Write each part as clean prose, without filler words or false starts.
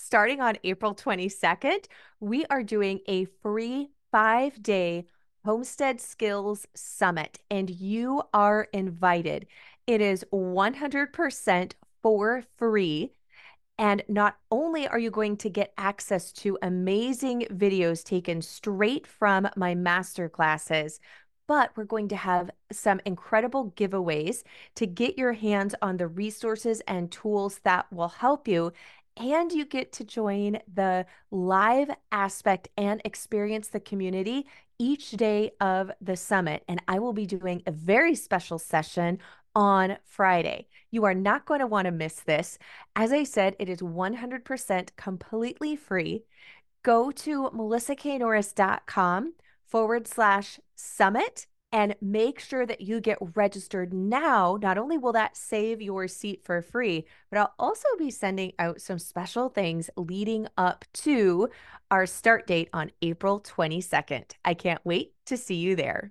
starting on April 22nd, we are doing a free 5-day Homestead Skills Summit, and you are invited. It is 100% for free. And not only are you going to get access to amazing videos taken straight from my master classes, but we're going to have some incredible giveaways to get your hands on the resources and tools that will help you. And you get to join the live aspect and experience the community each day of the summit. And I will be doing a very special session on Friday. You are not going to want to miss this. As I said, it is 100% completely free. Go to melissaknorris.com/summit and make sure that you get registered now. Not only will that save your seat for free, but I'll also be sending out some special things leading up to our start date on April 22nd. I can't wait to see you there.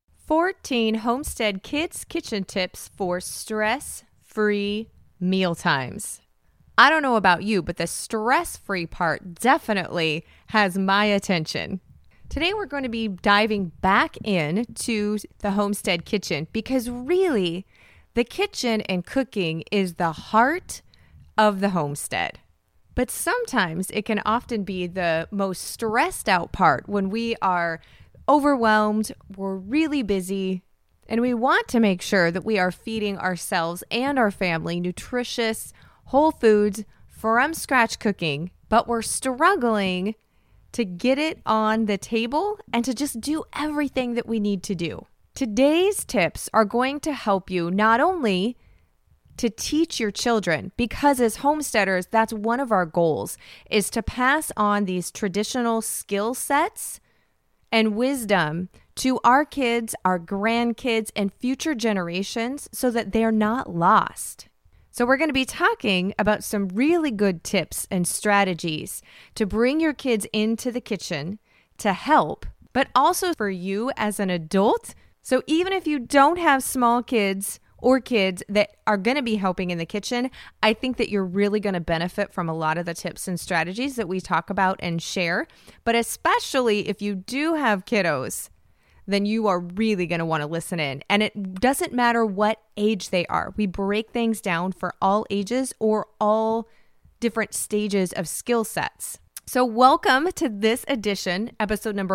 14 Homestead Kids Kitchen Tips for Stress-Free Mealtimes. I don't know about you, but the stress-free part definitely has my attention. Today we're going to be diving back into the Homestead Kitchen because really, the kitchen and cooking is the heart of the homestead. But sometimes it can often be the most stressed out part when we are overwhelmed, we're really busy, and we want to make sure that we are feeding ourselves and our family nutritious, whole foods from scratch cooking, but we're struggling to get it on the table and to just do everything that we need to do. Today's tips are going to help you not only to teach your children, because as homesteaders, that's one of our goals, is to pass on these traditional skill sets and wisdom to our kids, our grandkids, and future generations so that they're not lost. So we're going to be talking about some really good tips and strategies to bring your kids into the kitchen to help, but also for you as an adult. So even if you don't have small kids or kids that are going to be helping in the kitchen, I think that you're really going to benefit from a lot of the tips and strategies that we talk about and share. But especially if you do have kiddos, then you are really going to want to listen in. And it doesn't matter what age they are. We break things down for all ages or all different stages of skill sets. So welcome to this edition, episode number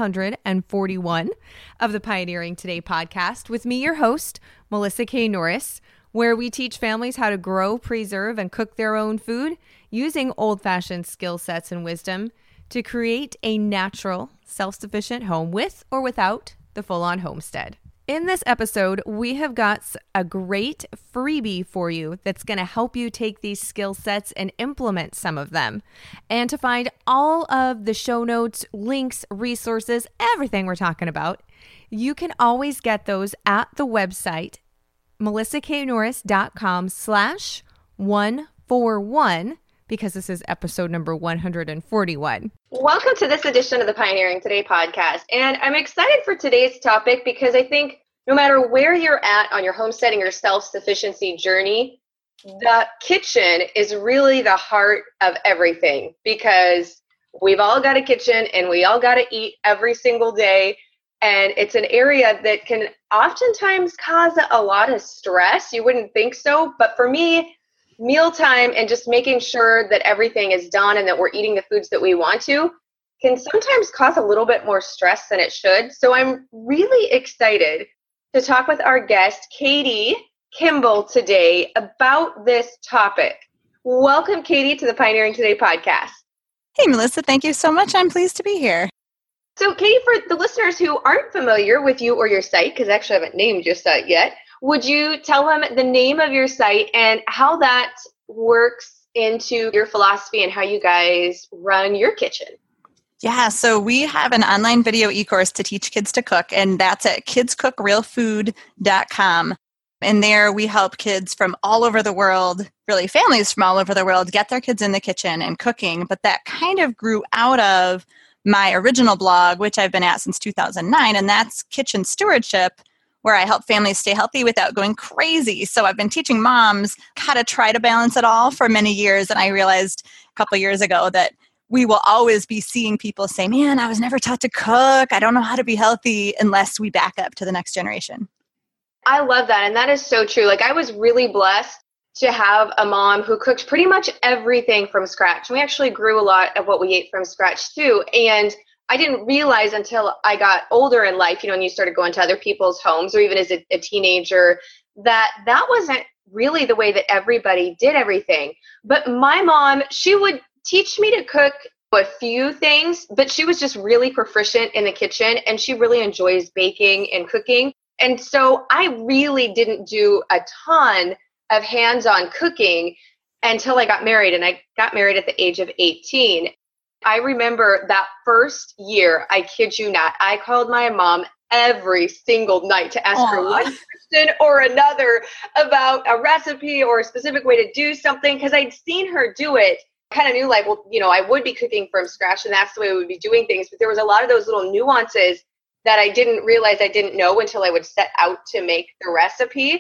141 of the Pioneering Today podcast with me, your host, Melissa K. Norris, where we teach families how to grow, preserve, and cook their own food using old-fashioned skill sets and wisdom to create a natural, self-sufficient home with or without the full-on homestead. In this episode, we have got a great freebie for you that's going to help you take these skill sets and implement some of them. And to find all of the show notes, links, resources, everything we're talking about, you can always get those at the website, melissaknorris.com/141, because this is episode number 141. Welcome to this edition of the Pioneering Today podcast. And I'm excited for today's topic because I think no matter where you're at on your homesteading or self-sufficiency journey, the kitchen is really the heart of everything, because we've all got a kitchen and we all got to eat every single day. And it's an area that can oftentimes cause a lot of stress. You wouldn't think so, but for me, mealtime and just making sure that everything is done and that we're eating the foods that we want to can sometimes cause a little bit more stress than it should. So I'm really excited to talk with our guest, Katie Kimball, today about this topic. Welcome, Katie, to the Pioneering Today podcast. Hey, Melissa, thank you so much. I'm pleased to be here. So, Katie, for the listeners who aren't familiar with you or your site, because I actually haven't named your site yet, would you tell them the name of your site and how that works into your philosophy and how you guys run your kitchen? Yeah, so we have an online video e-course to teach kids to cook, and that's at kidscookrealfood.com. And there we help kids from all over the world, really families from all over the world, get their kids in the kitchen and cooking. But that kind of grew out of my original blog, which I've been at since 2009, and that's Kitchen Stewardship, where I help families stay healthy without going crazy. So I've been teaching moms how to try to balance it all for many years. And I realized a couple of years ago that we will always be seeing people say, man, I was never taught to cook. I don't know how to be healthy, unless we back up to the next generation. I love that. And that is so true. Like, I was really blessed to have a mom who cooked pretty much everything from scratch. We actually grew a lot of what we ate from scratch too. And I didn't realize until I got older in life, and you started going to other people's homes, or even as a teenager, that wasn't really the way that everybody did everything. But my mom, she would teach me to cook a few things, but she was just really proficient in the kitchen, and she really enjoys baking and cooking. And so I really didn't do a ton of hands-on cooking until I got married, and I got married at the age of 18. I remember that first year, I kid you not, I called my mom every single night to ask her one question or another about a recipe or a specific way to do something, because I'd seen her do it. Kind of knew, like, well, I would be cooking from scratch, and that's the way we would be doing things. But there was a lot of those little nuances that I didn't realize I didn't know until I would set out to make the recipe.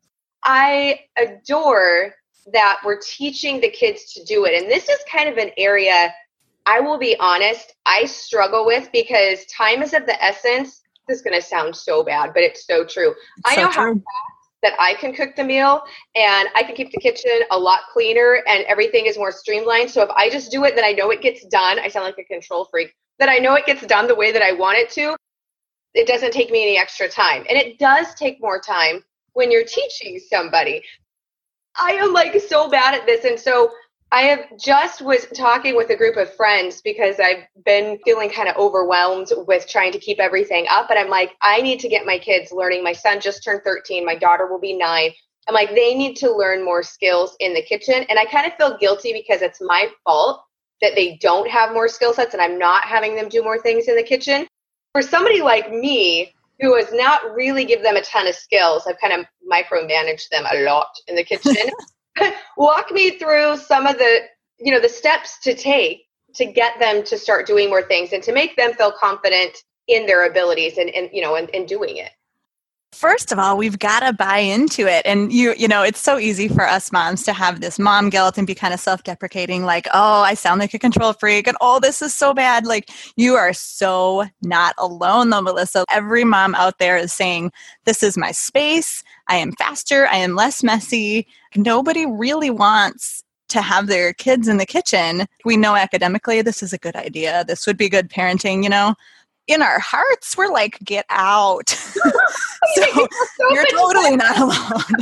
I adore that we're teaching the kids to do it. And this is kind of an area, I will be honest, I struggle with, because time is of the essence. This is going to sound so bad, but it's so true. I know how fast that I can cook the meal, and I can keep the kitchen a lot cleaner, and everything is more streamlined. So if I just do it, then I know it gets done. I sound like a control freak. That I know it gets done the way that I want it to. It doesn't take me any extra time. And it does take more time when you're teaching somebody. I am like so bad at this. And so I have just was talking with a group of friends, because I've been feeling kind of overwhelmed with trying to keep everything up. And I'm like, I need to get my kids learning. My son just turned 13. My daughter will be 9. I'm like, they need to learn more skills in the kitchen. And I kind of feel guilty because it's my fault that they don't have more skill sets and I'm not having them do more things in the kitchen. For somebody like me, who has not really give them a ton of skills, I've kind of micromanaged them a lot in the kitchen. Walk me through some of the, the steps to take to get them to start doing more things and to make them feel confident in their abilities and doing it. First of all, we've got to buy into it. And it's so easy for us moms to have this mom guilt and be kind of self-deprecating, like, oh, I sound like a control freak, and oh, this is so bad. Like, you are so not alone though, Melissa. Every mom out there is saying, this is my space. I am faster. I am less messy. Nobody really wants to have their kids in the kitchen. We know academically this is a good idea. This would be good parenting, In our hearts, we're like, get out. So you're totally not alone.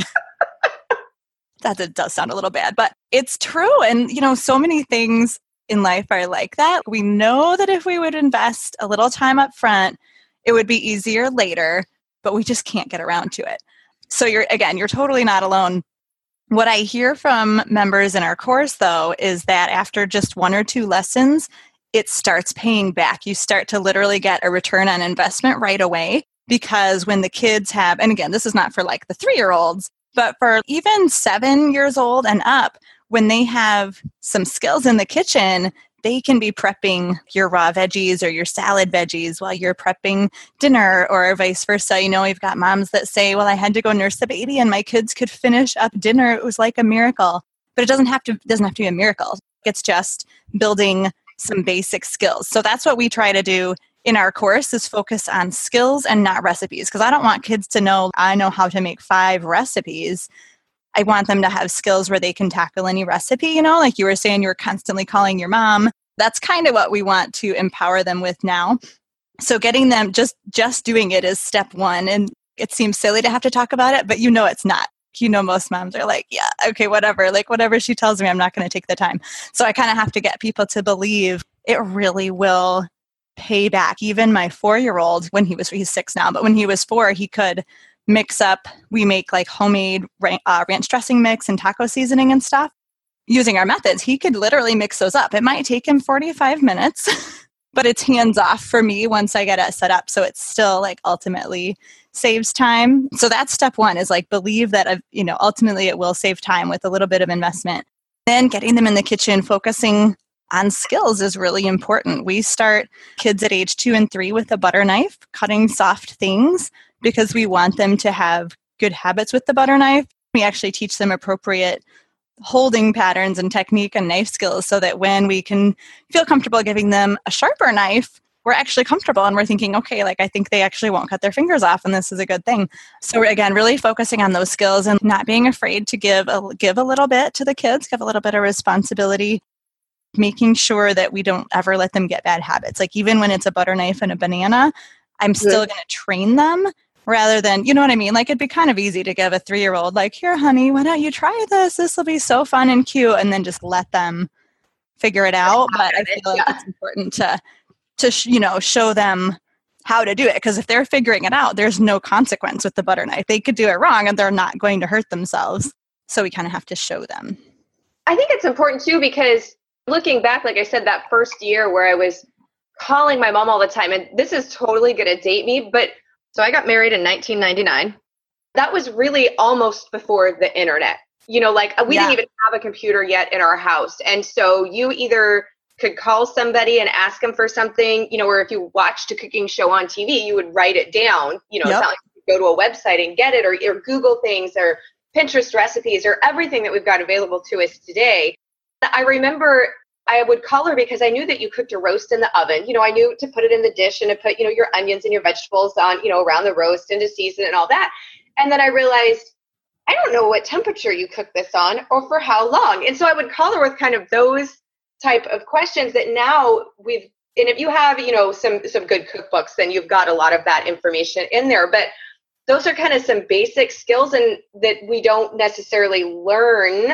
That does sound a little bad, but it's true. And, so many things in life are like that. We know that if we would invest a little time up front, it would be easier later, but we just can't get around to it. So you're totally not alone. What I hear from members in our course, though, is that after just 1 or 2 lessons, it starts paying back. You start to literally get a return on investment right away, because when the kids have, and again, this is not for like the 3-year-olds, but for even 7 years old and up, when they have some skills in the kitchen, they can be prepping your raw veggies or your salad veggies while you're prepping dinner, or vice versa. We've got moms that say, well, I had to go nurse the baby and my kids could finish up dinner. It was like a miracle. But it doesn't have to be a miracle. It's just building some basic skills. So that's what we try to do in our course, is focus on skills and not recipes. Because I don't want kids to know, I know how to make 5 recipes. I want them to have skills where they can tackle any recipe, like you were saying, you're constantly calling your mom. That's kind of what we want to empower them with now. So getting them just doing it is step 1. And it seems silly to have to talk about it, but it's not. Most moms are like, yeah, okay, whatever. Like, whatever she tells me, I'm not going to take the time. So I kind of have to get people to believe it really will pay back. Even my 4-year-old, he's 6 now, but when he was 4, he could mix up, we make like homemade ranch dressing mix and taco seasoning and stuff. Using our methods, he could literally mix those up. It might take him 45 minutes, but it's hands off for me once I get it set up. So it's still like ultimately saves time. So that's step 1, is like believe that, ultimately it will save time with a little bit of investment. Then getting them in the kitchen, focusing on skills is really important. We start kids at age 2 and 3 with a butter knife, cutting soft things, because we want them to have good habits with the butter knife. We actually teach them appropriate holding patterns and technique and knife skills so that when we can feel comfortable giving them a sharper knife, we're actually comfortable and we're thinking, okay, like I think they actually won't cut their fingers off and this is a good thing. So again, really focusing on those skills and not being afraid to give a little bit to the kids, give a little bit of responsibility, making sure that we don't ever let them get bad habits. Like even when it's a butter knife and a banana, I'm still going to train them rather than, you know what I mean? Like it'd be kind of easy to give a 3-year-old like, here, honey, why don't you try this? This will be so fun and cute. And then just let them figure it out. But I feel like it's important to show them how to do it. Because if they're figuring it out, there's no consequence with the butter knife. They could do it wrong and they're not going to hurt themselves. So we kind of have to show them. I think it's important too, because looking back, like I said, that first year where I was calling my mom all the time, and this is totally going to date me, but so I got married in 1999. That was really almost before the internet. We didn't even have a computer yet in our house. And so you either could call somebody and ask them for something, or if you watched a cooking show on TV, you would write it down. It's not like you go to a website and get it or Google things or Pinterest recipes or everything that we've got available to us today. I remember I would call her because I knew that you cooked a roast in the oven. I knew to put it in the dish and to put, your onions and your vegetables on, around the roast and to season and all that. And then I realized, I don't know what temperature you cook this on or for how long. And so I would call her with kind of those type of questions that now and if you have, some good cookbooks, then you've got a lot of that information in there. But those are kind of some basic skills and that we don't necessarily learn.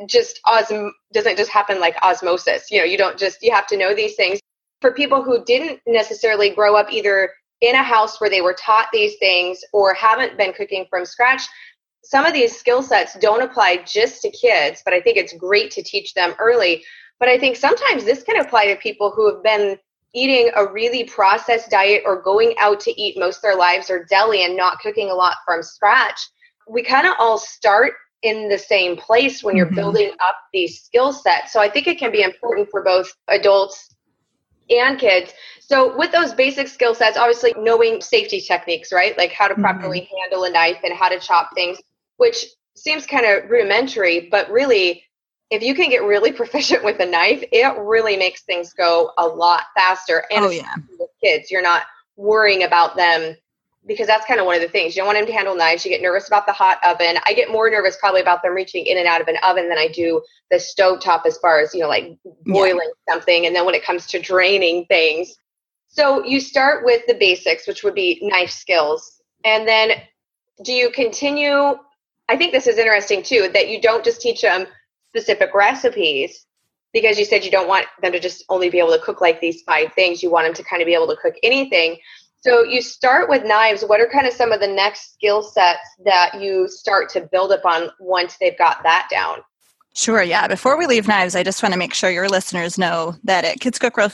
Doesn't just happen like osmosis. You have to know these things. For people who didn't necessarily grow up either in a house where they were taught these things or haven't been cooking from scratch, some of these skill sets don't apply just to kids, but I think it's great to teach them early. But I think sometimes this can apply to people who have been eating a really processed diet or going out to eat most of their lives or deli and not cooking a lot from scratch. We kind of all start in the same place when you're building up these skill sets. So I think it can be important for both adults and kids. So with those basic skill sets, obviously knowing safety techniques, right? Like how to properly handle a knife and how to chop things, which seems kind of rudimentary, but really, if you can get really proficient with a knife, it really makes things go a lot faster. And with kids, you're not worrying about them, because that's kind of one of the things. You don't want them to handle knives. You get nervous about the hot oven. I get more nervous probably about them reaching in and out of an oven than I do the stovetop as far as, like boiling something. And then when it comes to draining things. So you start with the basics, which would be knife skills. And then do you continue? I think this is interesting too, that you don't just teach them specific recipes, because you said you don't want them to just only be able to cook like these 5 things. You want them to kind of be able to cook anything. So you start with knives. What are kind of some of the next skill sets that you start to build upon once they've got that down? Sure. Yeah. Before we leave knives, I just want to make sure your listeners know that at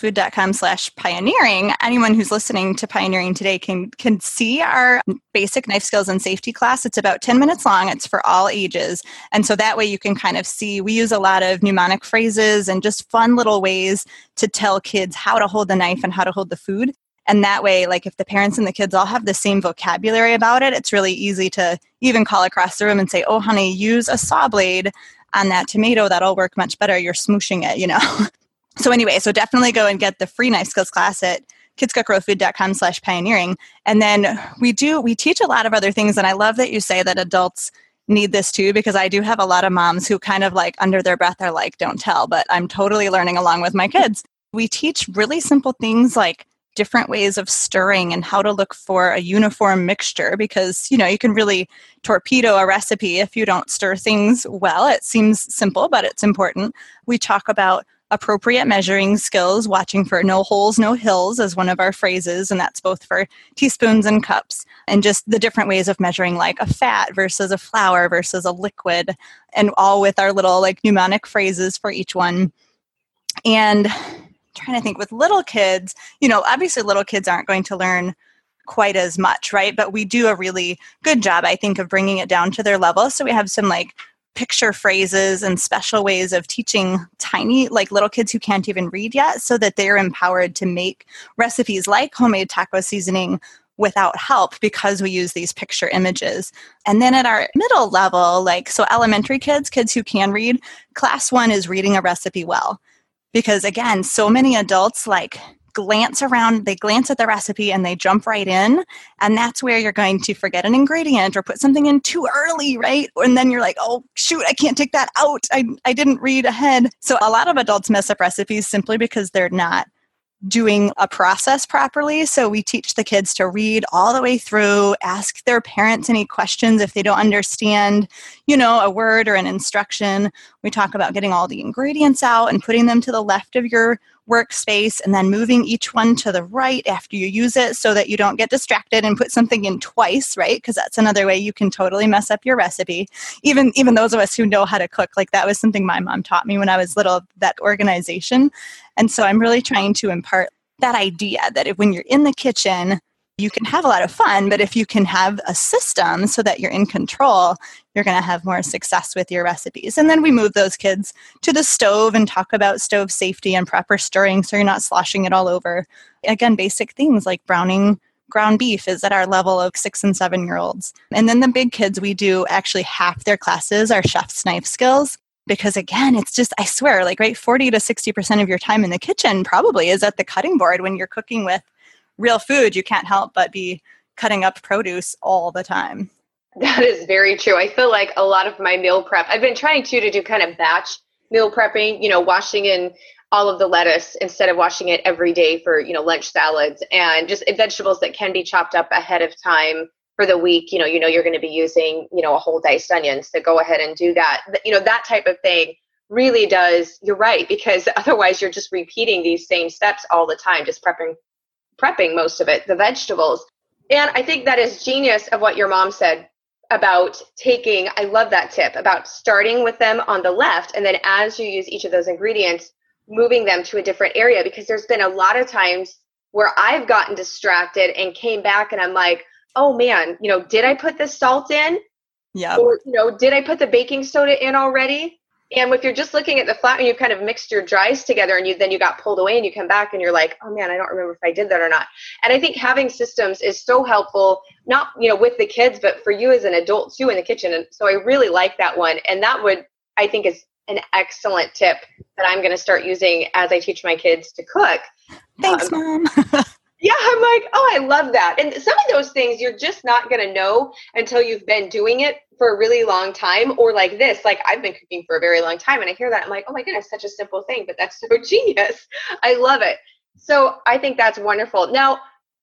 kidscookrealfood.com/pioneering, anyone who's listening to Pioneering today can see our basic knife skills and safety class. It's about 10 minutes long. It's for all ages. And so that way you can kind of see, we use a lot of mnemonic phrases and just fun little ways to tell kids how to hold the knife and how to hold the food. And that way, like if the parents and the kids all have the same vocabulary about it, it's really easy to even call across the room and say, oh, honey, use a saw blade on that tomato. That'll work much better. You're smooshing it, So anyway, so definitely go and get the free knife skills class at kidscookrealfood.com/pioneering. And then we teach a lot of other things. And I love that you say that adults need this too, because I do have a lot of moms who kind of like under their breath are like, don't tell, but I'm totally learning along with my kids. We teach really simple things like different ways of stirring and how to look for a uniform mixture, because you can really torpedo a recipe if you don't stir things well. It seems simple, but it's important. We talk about appropriate measuring skills, watching for no holes, no hills as one of our phrases, and that's both for teaspoons and cups, and just the different ways of measuring like a fat versus a flour versus a liquid, and all with our little like mnemonic phrases for each one. And trying to think with little kids, obviously little kids aren't going to learn quite as much, right? But we do a really good job, I think, of bringing it down to their level. So we have some like picture phrases and special ways of teaching tiny, like little kids who can't even read yet, so that they're empowered to make recipes like homemade taco seasoning without help because we use these picture images. And then at our middle level, like, so elementary kids who can read, class 1 is reading a recipe well. Because again, so many adults like glance around, they glance at the recipe and they jump right in. And that's where you're going to forget an ingredient or put something in too early, right? And then you're like, oh, shoot, I can't take that out. I didn't read ahead. So a lot of adults mess up recipes simply because they're not doing a process properly. So we teach the kids to read all the way through, ask their parents any questions if they don't understand, a word or an instruction. We talk about getting all the ingredients out and putting them to the left of your workspace and then moving each one to the right after you use it so that you don't get distracted and put something in twice, right? Because that's another way you can totally mess up your recipe. Even those of us who know how to cook, like that was something my mom taught me when I was little, that organization. And so I'm really trying to impart that idea that when you're in the kitchen, you can have a lot of fun, but if you can have a system so that you're in control, you're going to have more success with your recipes. And then we move those kids to the stove and talk about stove safety and proper stirring so you're not sloshing it all over. Again, basic things like browning ground beef is at our level of 6 and 7-year-olds. And then the big kids, we do actually half their classes are chef's knife skills. Because again, it's just, I swear, like, right, 40 to 60% of your time in the kitchen probably is at the cutting board when you're cooking with real food. You can't help but be cutting up produce all the time. That is very true. I feel like a lot of my meal prep, I've been trying to do kind of batch meal prepping, washing in all of the lettuce instead of washing it every day for, lunch salads, and just vegetables that can be chopped up ahead of time for the week. You're going to be using, a whole diced onion, so go ahead and do that. That type of thing really does, you're right, because otherwise you're just repeating these same steps all the time, just prepping most of it, the vegetables. And I think that is genius of what your mom said about I love that tip about starting with them on the left. And then as you use each of those ingredients, moving them to a different area, because there's been a lot of times where I've gotten distracted and came back and I'm like, oh man, did I put the salt in? Yeah. Or, did I put the baking soda in already? And if you're just looking at the flat and you've kind of mixed your dries together and then you got pulled away and you come back and you're like, oh man, I don't remember if I did that or not. And I think having systems is so helpful, not, with the kids, but for you as an adult too in the kitchen. And so I really like that one. And that I think is an excellent tip that I'm going to start using as I teach my kids to cook. Thanks, Mom. Yeah, I'm like, oh, I love that. And some of those things you're just not going to know until you've been doing it for a really long time, or like this, like I've been cooking for a very long time and I hear that, I'm like, oh my goodness, such a simple thing, but that's so genius. I love it. So I think that's wonderful. Now,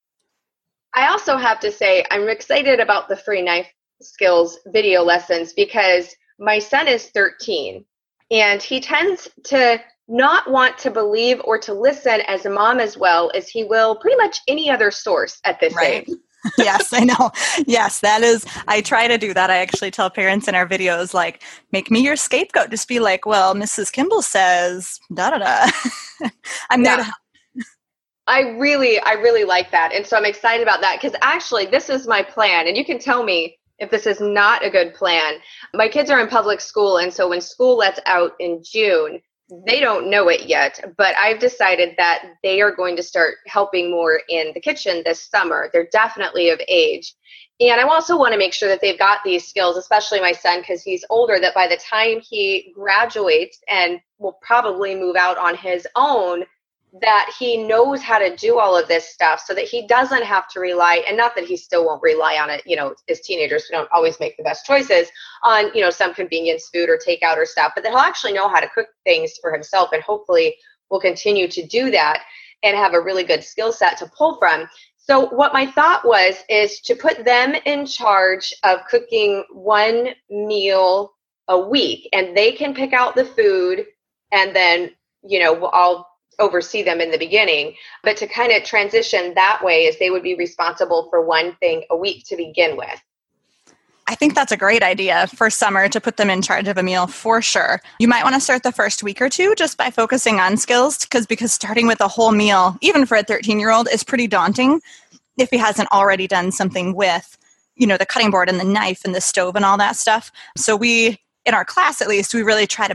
I also have to say, I'm excited about the free knife skills video lessons because my son is 13 and he tends to not want to believe or to listen as a mom as well as he will pretty much any other source at this age. Yes, I know. Yes, I try to do that. I actually tell parents in our videos, like, make me your scapegoat. Just be like, well, Mrs. Kimball says, da-da-da. I'm there to help. I really like that. And so I'm excited about that because actually this is my plan. And you can tell me if this is not a good plan. My kids are in public school. And so when school lets out in June, they don't know it yet, but I've decided that they are going to start helping more in the kitchen this summer. They're definitely of age. And I also want to make sure that they've got these skills, especially my son, because he's older, that by the time he graduates and will probably move out on his own, that he knows how to do all of this stuff so that he doesn't have to rely, and not that he still won't rely on it, as teenagers, we don't always make the best choices on, some convenience food or takeout or stuff, but that he'll actually know how to cook things for himself and hopefully will continue to do that and have a really good skill set to pull from. So what my thought is to put them in charge of cooking one meal a week, and they can pick out the food and then, I'll oversee them in the beginning, but to kind of transition that way is they would be responsible for one thing a week to begin with. I think that's a great idea for summer to put them in charge of a meal for sure. You might want to start the first week or two just by focusing on skills because starting with a whole meal, even for a 13-year-old, is pretty daunting if he hasn't already done something with, the cutting board and the knife and the stove and all that stuff. So in our class at least, we really try to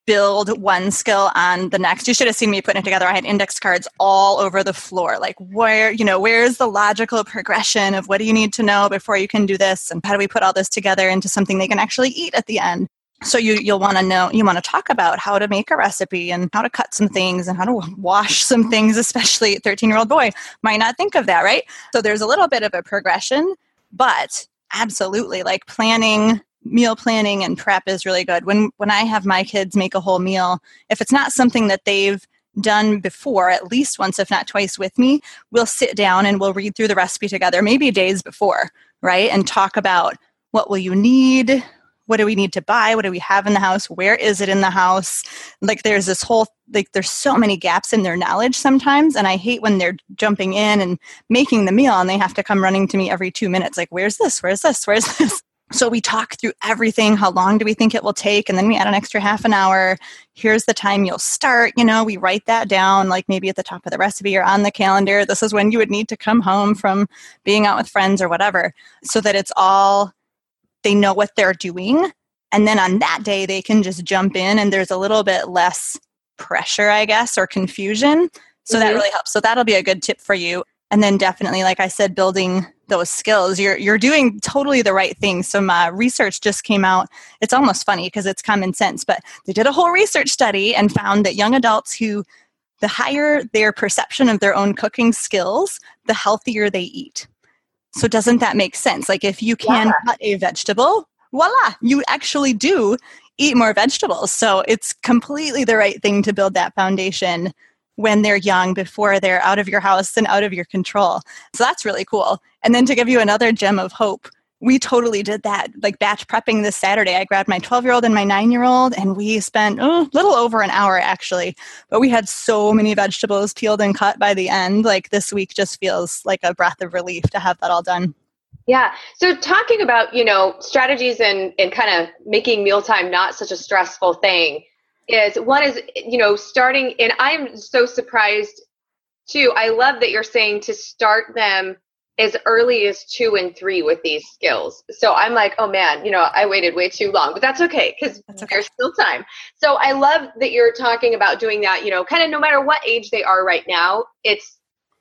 build one skill on the next. You should have seen me putting it together. I had index cards all over the floor. Like where's the logical progression of what do you need to know before you can do this? And how do we put all this together into something they can actually eat at the end? So you'll want to know, you want to talk about how to make a recipe and how to cut some things and how to wash some things, especially a 13-year-old boy might not think of that, right? So there's a little bit of a progression, but absolutely, like meal planning and prep is really good. When I have my kids make a whole meal, if it's not something that they've done before, at least once, if not twice with me, we'll sit down and we'll read through the recipe together, maybe days before, right? And talk about what will you need? What do we need to buy? What do we have in the house? Where is it in the house? Like there's this whole, like there's so many gaps in their knowledge sometimes. And I hate when they're jumping in and making the meal and they have to come running to me every 2 minutes. Like, where's this? Where's this? Where's this? So we talk through everything. How long do we think it will take? And then we add an extra half an hour. Here's the time you'll start. We write that down, like maybe at the top of the recipe or on the calendar. This is when you would need to come home from being out with friends or whatever, so that it's all, they know what they're doing. And then on that day, they can just jump in and there's a little bit less pressure, I guess, or confusion. So that really helps. So that'll be a good tip for you. And then definitely, like I said, building those skills. You're doing totally the right thing. Some research just came out. It's almost funny because it's common sense, but they did a whole research study and found that young adults the higher their perception of their own cooking skills, the healthier they eat. So doesn't that make sense? Like if you can cut a vegetable, voila, you actually do eat more vegetables. So it's completely the right thing to build that foundation when they're young, before they're out of your house and out of your control. So that's really cool. And then to give you another gem of hope, we totally did that, like batch prepping this Saturday. I grabbed my 12-year-old and my 9-year-old, and we spent a little over an hour actually, but we had so many vegetables peeled and cut by the end. Like this week just feels like a breath of relief to have that all done. Yeah. So talking about, strategies and kind of making mealtime not such a stressful thing is starting, and I'm so surprised too. I love that you're saying to start them as early as 2 and 3 with these skills. So I'm like, oh man, I waited way too long, but that's okay because there's still time. So I love that you're talking about doing that, kind of no matter what age they are right now, it's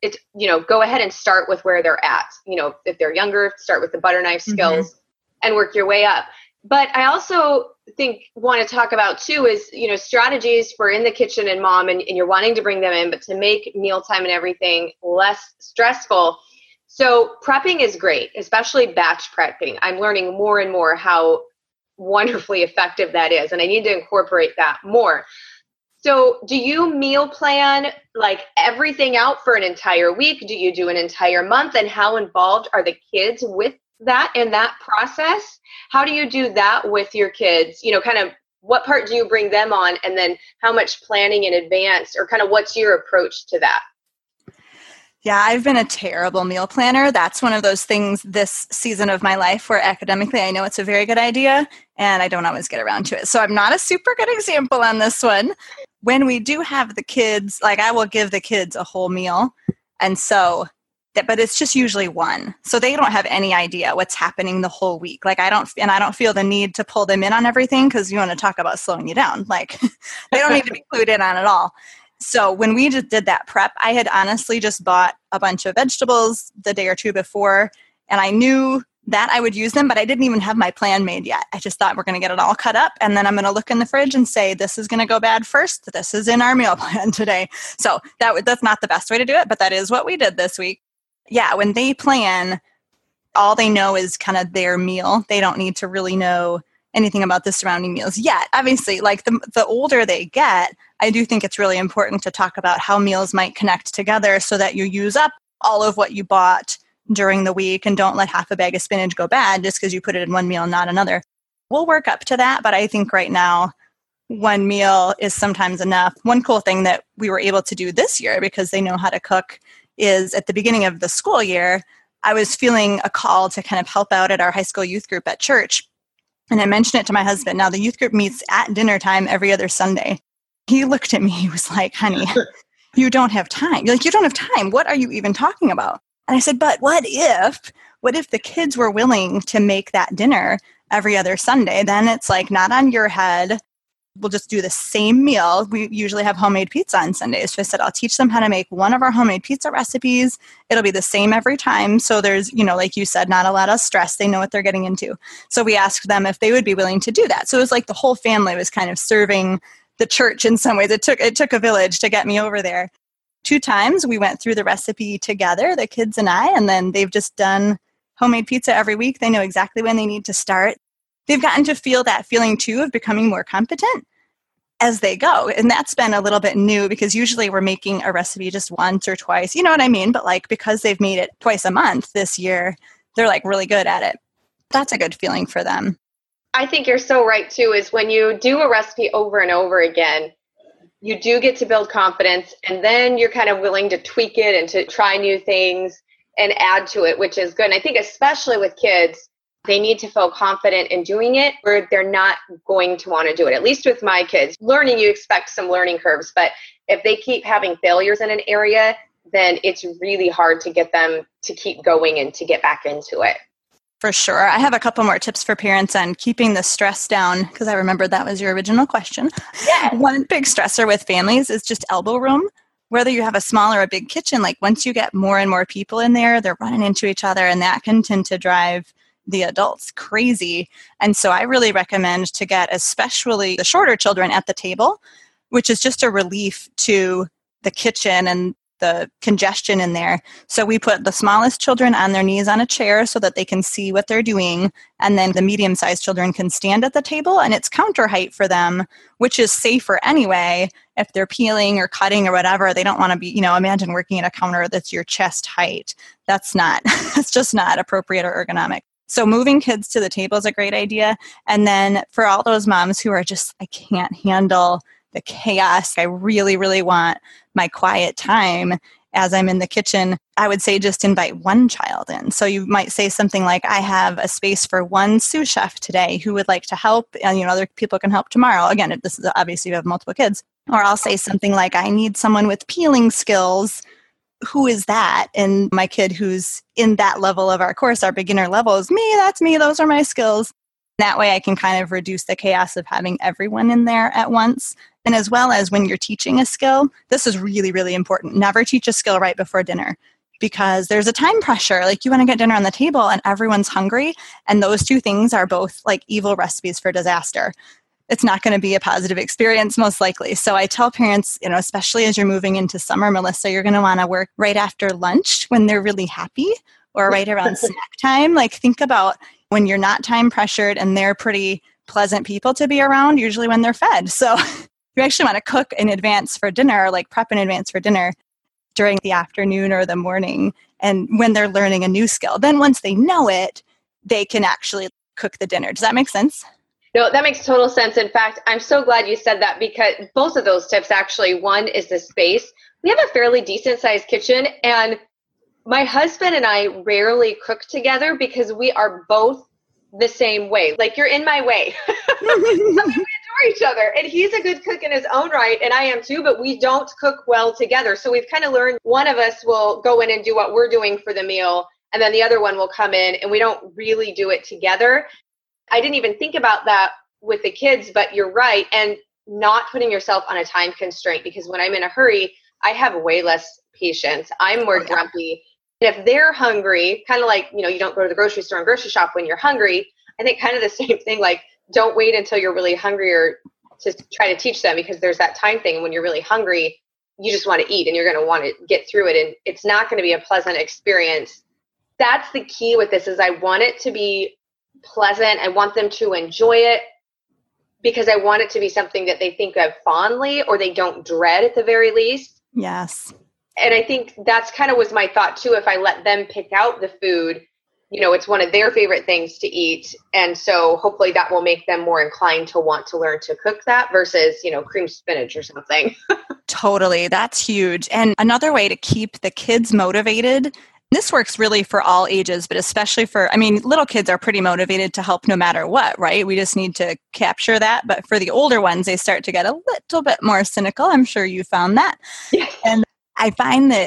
go ahead and start with where they're at. If they're younger, start with the butter knife skills and work your way up. But I also want to talk about too is, strategies for in the kitchen and mom, and you're wanting to bring them in, but to make mealtime and everything less stressful. So prepping is great, especially batch prepping. I'm learning more and more how wonderfully effective that is, and I need to incorporate that more. So do you meal plan like everything out for an entire week? Do you do an entire month? And how involved are the kids with that in that process? How do you do that with your kids? Kind of what part do you bring them on? And then how much planning in advance, or kind of what's your approach to that? Yeah, I've been a terrible meal planner. That's one of those things this season of my life where academically I know it's a very good idea and I don't always get around to it. So I'm not a super good example on this one. When we do have the kids, like I will give the kids a whole meal. And so, but it's just usually one. So they don't have any idea what's happening the whole week. Like I don't feel the need to pull them in on everything, because you want to talk about slowing you down. Like they don't need to be clued in on it all. So when we just did that prep, I had honestly just bought a bunch of vegetables the day or two before, and I knew that I would use them, but I didn't even have my plan made yet. I just thought we're going to get it all cut up, and then I'm going to look in the fridge and say, this is going to go bad first. This is in our meal plan today. So that's not the best way to do it, but that is what we did this week. Yeah, when they plan, all they know is kind of their meal. They don't need to really know anything about the surrounding meals yet. Obviously, like the older they get, I do think it's really important to talk about how meals might connect together so that you use up all of what you bought during the week and don't let half a bag of spinach go bad just because you put it in one meal and not another. We'll work up to that, but I think right now one meal is sometimes enough. One cool thing that we were able to do this year, because they know how to cook, is at the beginning of the school year, I was feeling a call to kind of help out at our high school youth group at church. And I mentioned it to my husband. Now the youth group meets at dinner time every other Sunday. He looked at me, he was like, honey, you don't have time. You're like, you don't have time. What are you even talking about? And I said, but what if the kids were willing to make that dinner every other Sunday? Then it's like not on your head. we'll just do the same meal. We usually have homemade pizza on Sundays. So I said, I'll teach them how to make one of our homemade pizza recipes. It'll be the same every time. So there's, like you said, not a lot of stress. They know what they're getting into. So we asked them if they would be willing to do that. So it was like the whole family was kind of serving the church in some ways. It took a village to get me over there. 2 times we went through the recipe together, the kids and I, and then they've just done homemade pizza every week. They know exactly when they need to start. They've gotten to feel that feeling too of becoming more competent as they go. And that's been a little bit new because usually we're making a recipe just once or twice, you know what I mean? But like, because they've made it twice a month this year, they're like really good at it. That's a good feeling for them. I think you're so right too, is when you do a recipe over and over again, you do get to build confidence, and then you're kind of willing to tweak it and to try new things and add to it, which is good. And I think especially with kids, they need to feel confident in doing it or they're not going to want to do it. At least with my kids, learning, you expect some learning curves, but if they keep having failures in an area, then it's really hard to get them to keep going and to get back into it. For sure. I have a couple more tips for parents on keeping the stress down, because I remembered that was your original question. Yes. One big stressor with families is just elbow room. Whether you have a small or a big kitchen, like once you get more and more people in there, they're running into each other, and that can tend to drive the adults crazy. And so I really recommend to get especially the shorter children at the table, which is just a relief to the kitchen and the congestion in there. So we put the smallest children on their knees on a chair so that they can see what they're doing. And then the medium-sized children can stand at the table, and it's counter height for them, which is safer anyway. If they're peeling or cutting or whatever, they don't want to be, imagine working at a counter that's your chest height. That's just not appropriate or ergonomic. So moving kids to the table is a great idea. And then for all those moms who are just, I can't handle the chaos, I really, really want my quiet time as I'm in the kitchen, I would say just invite one child in. So you might say something like, I have a space for one sous chef today who would like to help, and other people can help tomorrow. Again, if this is obviously you have multiple kids. Or I'll say something like, I need someone with peeling skills. Who is that? And my kid who's in that level of our course, our beginner level, is me. That's me. Those are my skills. That way I can kind of reduce the chaos of having everyone in there at once. And as well as when you're teaching a skill, this is really, really important. Never teach a skill right before dinner, because there's a time pressure. Like you want to get dinner on the table and everyone's hungry. And those two things are both like evil recipes for disaster. It's not going to be a positive experience, most likely. So I tell parents, especially as you're moving into summer, Melissa, you're going to want to work right after lunch when they're really happy, or right around snack time. Like think about when you're not time pressured and they're pretty pleasant people to be around, usually when they're fed. So you actually want to cook in advance for dinner, like prep in advance for dinner during the afternoon or the morning, and when they're learning a new skill. Then once they know it, they can actually cook the dinner. Does that make sense? No, that makes total sense. In fact, I'm so glad you said that, because both of those tips, actually, one is the space. We have a fairly decent sized kitchen, and my husband and I rarely cook together because we are both the same way. Like, you're in my way. We adore each other. And he's a good cook in his own right, and I am too, but we don't cook well together. So we've kind of learned one of us will go in and do what we're doing for the meal, and then the other one will come in, and we don't really do it together. I didn't even think about that with the kids, but you're right. And not putting yourself on a time constraint, because when I'm in a hurry, I have way less patience. I'm more grumpy. And if they're hungry, kind of like, you don't go to the grocery store and grocery shop when you're hungry. I think kind of the same thing, like don't wait until you're really hungry or to try to teach them, because there's that time thing when you're really hungry, you just want to eat and you're going to want to get through it. And it's not going to be a pleasant experience. That's the key with this, is I want it to be pleasant. I want them to enjoy it, because I want it to be something that they think of fondly, or they don't dread at the very least. Yes. And I think that's kind of was my thought too. If I let them pick out the food, it's one of their favorite things to eat. And so hopefully that will make them more inclined to want to learn to cook that versus, cream spinach or something. Totally. That's huge. And another way to keep the kids motivated, this works really for all ages, but especially little kids are pretty motivated to help no matter what, right? We just need to capture that. But for the older ones, they start to get a little bit more cynical. I'm sure you found that. Yes. And I find that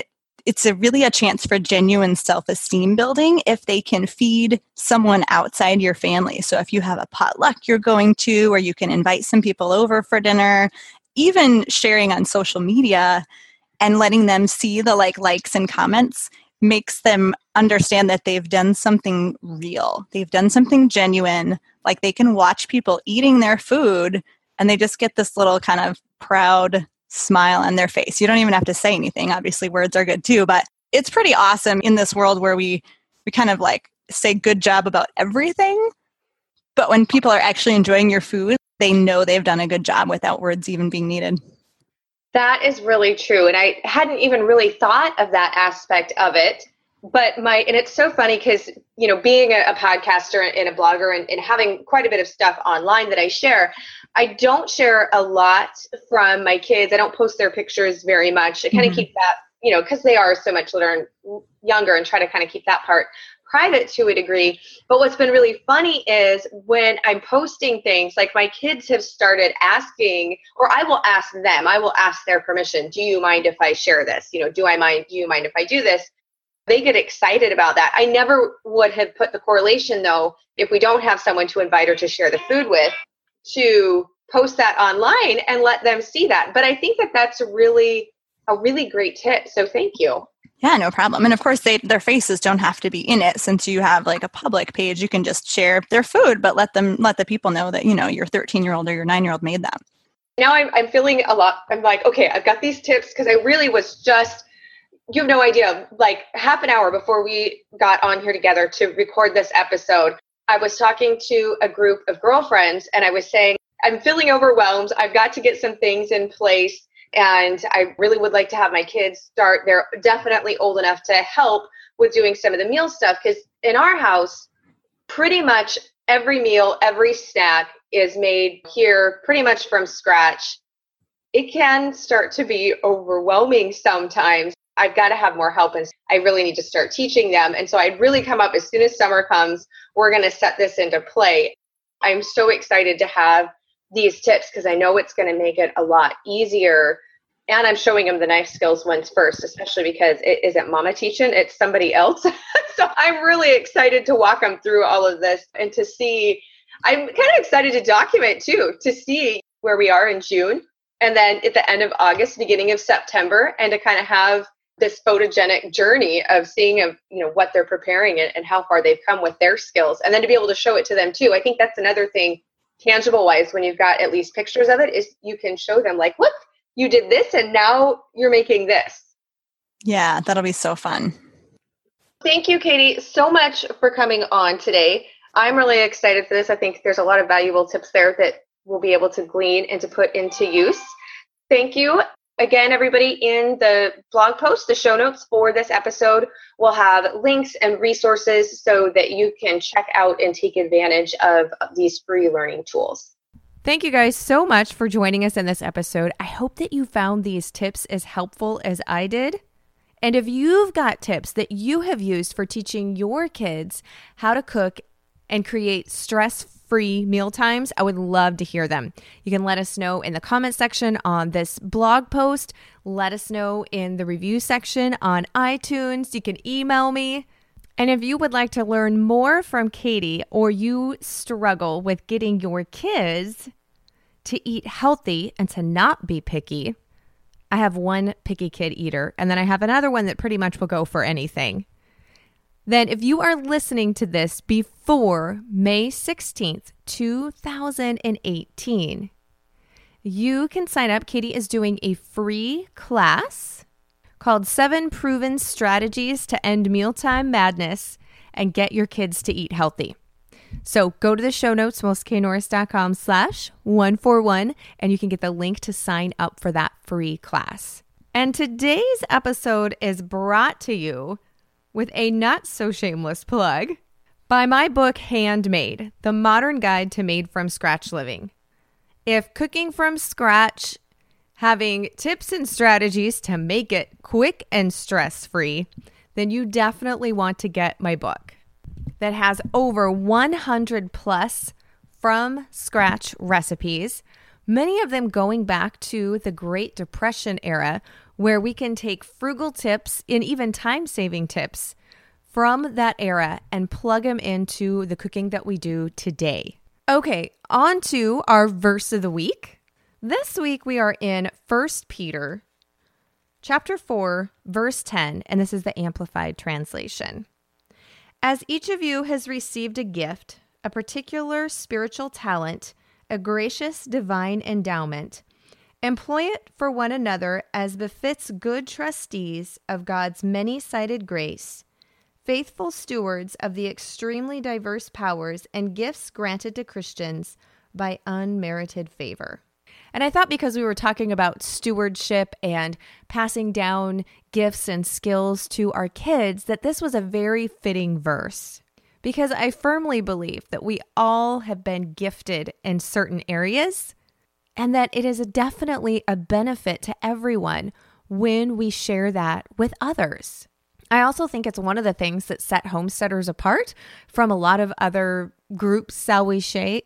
it's really a chance for genuine self-esteem building if they can feed someone outside your family. So if you have a potluck you're going to, or you can invite some people over for dinner, even sharing on social media and letting them see the likes and comments makes them understand that they've done something real. They've done something genuine. Like they can watch people eating their food and they just get this little kind of proud smile on their face. You don't even have to say anything. Obviously, words are good too, but it's pretty awesome in this world where we kind of like say good job about everything. But when people are actually enjoying your food, they know they've done a good job without words even being needed. That is really true. And I hadn't even really thought of that aspect of it. But and it's so funny because, being a podcaster and a blogger and having quite a bit of stuff online that I share, I don't share a lot from my kids. I don't post their pictures very much. I kind of keep that, because they are so much younger, and try to kind of keep that part private to a degree. But what's been really funny is when I'm posting things, like my kids have started asking, or I will ask them, I will ask their permission. Do you mind if I share this? Do you mind if I do this? They get excited about that. I never would have put the correlation, though, if we don't have someone to invite or to share the food with, to post that online and let them see that. But I think that that's a really great tip. So thank you. Yeah, no problem. And of course, their faces don't have to be in it. Since you have like a public page, you can just share their food, but let the people know that, your 13-year-old or your 9-year-old made that. Now I'm feeling a lot. I'm like, okay, I've got these tips because I really was just, you have no idea, like half an hour before we got on here together to record this episode, I was talking to a group of girlfriends and I was saying, I'm feeling overwhelmed. I've got to get some things in place. And I really would like to have my kids start. They're definitely old enough to help with doing some of the meal stuff. Because in our house, pretty much every meal, every snack is made here pretty much from scratch. It can start to be overwhelming sometimes. I've got to have more help, and I really need to start teaching them. And so I'd really come up as soon as summer comes, we're going to set this into play. I'm so excited to have these tips because I know it's going to make it a lot easier. And I'm showing them the knife skills ones first, especially because it isn't mama teaching, it's somebody else. So I'm really excited to walk them through all of this and to see, I'm kind of excited to document too, to see where we are in June and then at the end of August, beginning of September, and to kind of have this photogenic journey of seeing what they're preparing and how far they've come with their skills. And then to be able to show it to them too. I think that's another thing tangible wise, when you've got at least pictures of it, is you can show them like, look, you did this and now you're making this. Yeah, that'll be so fun. Thank you, Katie, so much for coming on today. I'm really excited for this. I think there's a lot of valuable tips there that we'll be able to glean and to put into use. Thank you. Again, everybody, in the blog post, the show notes for this episode will have links and resources so that you can check out and take advantage of these free learning tools. Thank you guys so much for joining us in this episode. I hope that you found these tips as helpful as I did. And if you've got tips that you have used for teaching your kids how to cook and create stress-free meal times, I would love to hear them. You can let us know in the comment section on this blog post. Let us know in the review section on iTunes. You can email me. And if you would like to learn more from Katie, or you struggle with getting your kids to eat healthy and to not be picky, I have one picky kid eater, and then I have another one that pretty much will go for anything. Then if you are listening to this before May 16th, 2018, you can sign up. Katie is doing a free class called 7 Proven Strategies to End Mealtime Madness and Get Your Kids to Eat Healthy. So go to the show notes, melisaknorris.com/141, and you can get the link to sign up for that free class. And today's episode is brought to you with a not so shameless plug by my book, Handmade, The Modern Guide to Made from Scratch Living. If cooking from scratch, having tips and strategies to make it quick and stress-free, then you definitely want to get my book that has over 100 plus from scratch recipes, many of them going back to the Great Depression era, where we can take frugal tips and even time-saving tips from that era and plug them into the cooking that we do today. Okay, on to our verse of the week. This week we are in 1 Peter chapter 4, verse 10, and this is the Amplified Translation. As each of you has received a gift, a particular spiritual talent, a gracious divine endowment, employ it for one another as befits good trustees of God's many-sided grace, faithful stewards of the extremely diverse powers and gifts granted to Christians by unmerited favor. And I thought because we were talking about stewardship and passing down gifts and skills to our kids, that this was a very fitting verse. Because I firmly believe that we all have been gifted in certain areas and that it is definitely a benefit to everyone when we share that with others. I also think it's one of the things that set homesteaders apart from a lot of other groups, shall we say,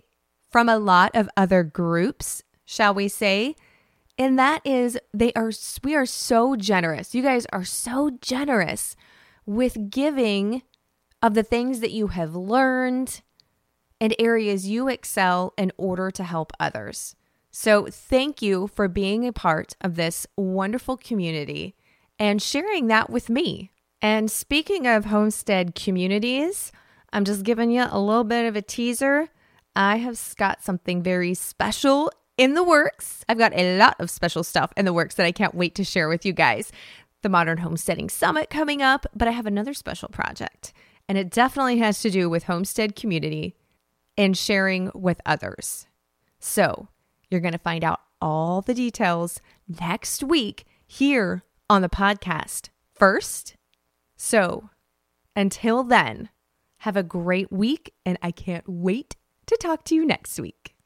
and that is we are so generous. You guys are so generous with giving of the things that you have learned and areas you excel in order to help others. So thank you for being a part of this wonderful community and sharing that with me. And speaking of homestead communities, I'm just giving you a little bit of a teaser. I have got something very special in the works. I've got a lot of special stuff in the works that I can't wait to share with you guys. The Modern Homesteading Summit coming up, but I have another special project, and it definitely has to do with homestead community and sharing with others. So you're going to find out all the details next week here on the podcast first. So until then, have a great week, and I can't wait to talk to you next week.